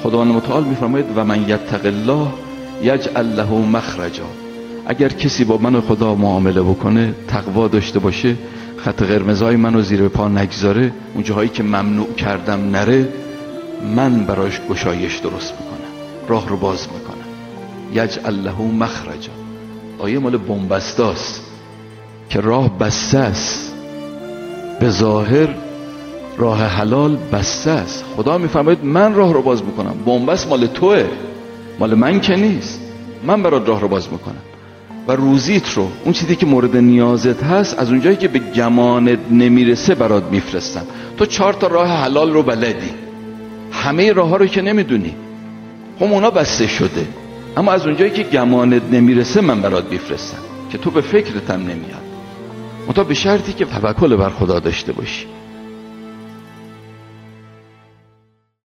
خداوند متعال میفرماید و من یتق الله یجعل له مخرجا. اگر کسی با من خدا معامله بکنه، تقوا داشته باشه، خط قرمزای منو زیر پا نگذاره، اون جاهایی که ممنوع کردم نره، من براش گشایش درست میکنم، راه رو باز میکنم. یجعل له مخرجا. آیه مال بنبستاست که راه بسته است، به ظاهر راه حلال بسته است. خدا میفرماید من راه رو باز میکنم. بنبست مال توه، مال من که نیست. من برات راه رو باز میکنم و روزیت رو، اون چیزی که مورد نیازت هست، از اونجایی که به گمانت نمیرسه برات میفرستم. تو 4 تا راه حلال رو بلدی، همه راه ها رو که نمیدونی، خب اونا بسته شده، اما از اونجایی که گمانت نمیرسه من برات میفرستم که تو به فکرت هم نمیاد، منتها به شرطی که توکل بر خدا داشته باشی.